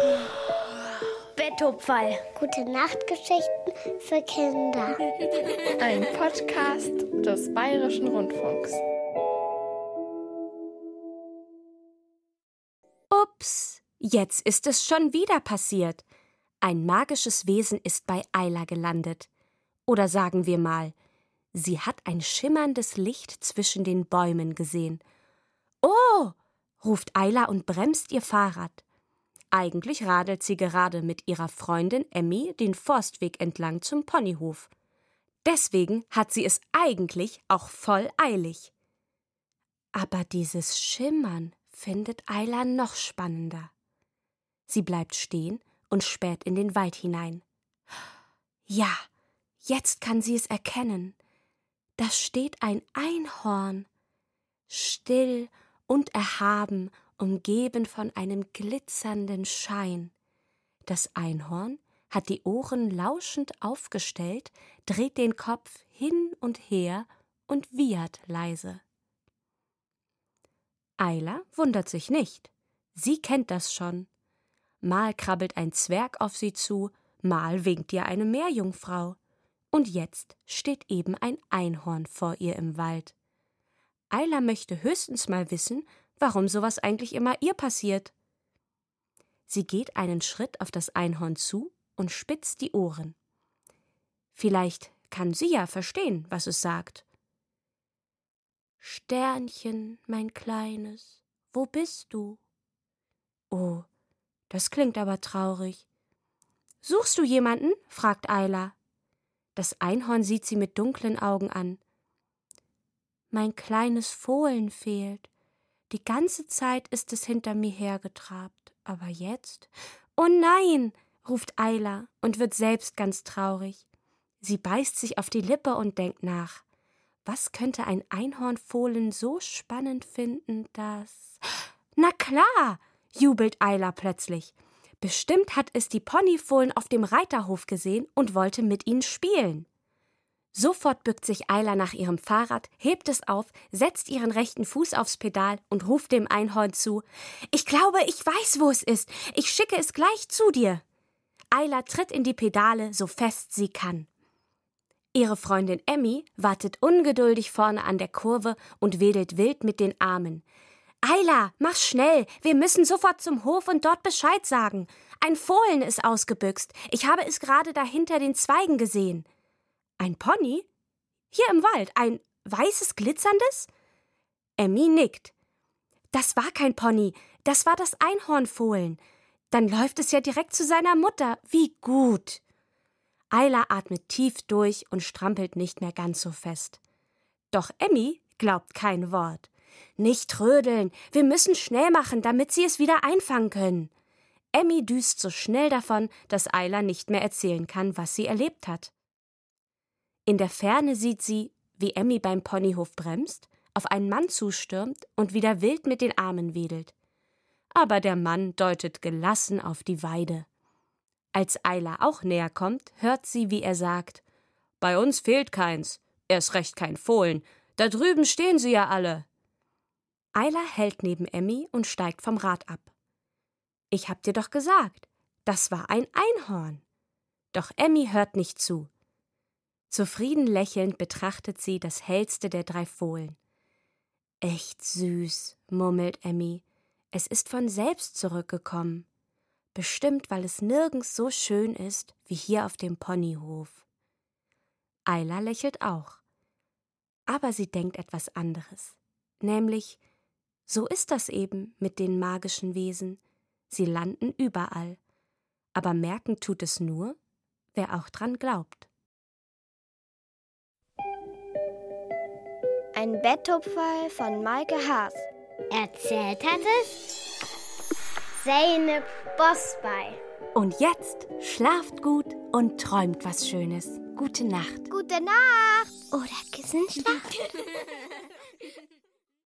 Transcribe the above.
Bettopferl. Gute Nachtgeschichten für Kinder. Ein Podcast des Bayerischen Rundfunks. Ups, jetzt ist es schon wieder passiert. Ein magisches Wesen ist bei Ayla gelandet. Oder sagen wir mal, sie hat ein schimmerndes Licht zwischen den Bäumen gesehen. Oh, ruft Ayla und bremst ihr Fahrrad. Eigentlich radelt sie gerade mit ihrer Freundin Emmy den Forstweg entlang zum Ponyhof. Deswegen hat sie es eigentlich auch voll eilig. Aber dieses Schimmern findet Ayla noch spannender. Sie bleibt stehen und späht in den Wald hinein. Ja, jetzt kann sie es erkennen. Da steht ein Einhorn, still und erhaben, umgeben von einem glitzernden Schein. Das Einhorn hat die Ohren lauschend aufgestellt, dreht den Kopf hin und her und wiehert leise. Ayla wundert sich nicht. Sie kennt das schon. Mal krabbelt ein Zwerg auf sie zu, mal winkt ihr eine Meerjungfrau. Und jetzt steht eben ein Einhorn vor ihr im Wald. Ayla möchte höchstens mal wissen, warum sowas eigentlich immer ihr passiert. Sie geht einen Schritt auf das Einhorn zu und spitzt die Ohren. Vielleicht kann sie ja verstehen, was es sagt. Sternchen, mein Kleines, wo bist du? Oh, das klingt aber traurig. Suchst du jemanden? Fragt Ayla. Das Einhorn sieht sie mit dunklen Augen an. Mein kleines Fohlen fehlt. Die ganze Zeit ist es hinter mir hergetrabt. Aber jetzt? Oh nein, ruft Ayla und wird selbst ganz traurig. Sie beißt sich auf die Lippe und denkt nach. Was könnte ein Einhornfohlen so spannend finden, dass... Na klar, jubelt Ayla plötzlich. Bestimmt hat es die Ponyfohlen auf dem Reiterhof gesehen und wollte mit ihnen spielen. Sofort bückt sich Ayla nach ihrem Fahrrad, hebt es auf, setzt ihren rechten Fuß aufs Pedal und ruft dem Einhorn zu: Ich glaube, ich weiß, wo es ist. Ich schicke es gleich zu dir. Ayla tritt in die Pedale, so fest sie kann. Ihre Freundin Emmy wartet ungeduldig vorne an der Kurve und wedelt wild mit den Armen. Ayla, mach schnell, wir müssen sofort zum Hof und dort Bescheid sagen. Ein Fohlen ist ausgebüxt. Ich habe es gerade da hinter den Zweigen gesehen. Ein Pony? Hier im Wald, ein weißes, glitzerndes? Emmy nickt. Das war kein Pony, das war das Einhornfohlen. Dann läuft es ja direkt zu seiner Mutter. Wie gut! Ayla atmet tief durch und strampelt nicht mehr ganz so fest. Doch Emmy glaubt kein Wort. Nicht trödeln, wir müssen schnell machen, damit sie es wieder einfangen können. Emmy düst so schnell davon, dass Ayla nicht mehr erzählen kann, was sie erlebt hat. In der Ferne sieht sie, wie Emmy beim Ponyhof bremst, auf einen Mann zustürmt und wieder wild mit den Armen wedelt. Aber der Mann deutet gelassen auf die Weide. Als Ayla auch näher kommt, hört sie, wie er sagt: »Bei uns fehlt keins, erst recht kein Fohlen, da drüben stehen sie ja alle.« Ayla hält neben Emmy und steigt vom Rad ab. »Ich hab dir doch gesagt, das war ein Einhorn.« Doch Emmy hört nicht zu. Zufrieden lächelnd betrachtet sie das hellste der 3 Fohlen. »Echt süß«, murmelt Emmy. »Es ist von selbst zurückgekommen. Bestimmt, weil es nirgends so schön ist wie hier auf dem Ponyhof.« Ayla lächelt auch. Aber sie denkt etwas anderes. Nämlich, so ist das eben mit den magischen Wesen. Sie landen überall. Aber merken tut es nur, wer auch dran glaubt. Ein Bettopferl von Maike Haas. Erzählt hat es Zeynep Bosbey. Und jetzt schlaft gut und träumt was Schönes. Gute Nacht. Gute Nacht. Oder Kissenschlacht.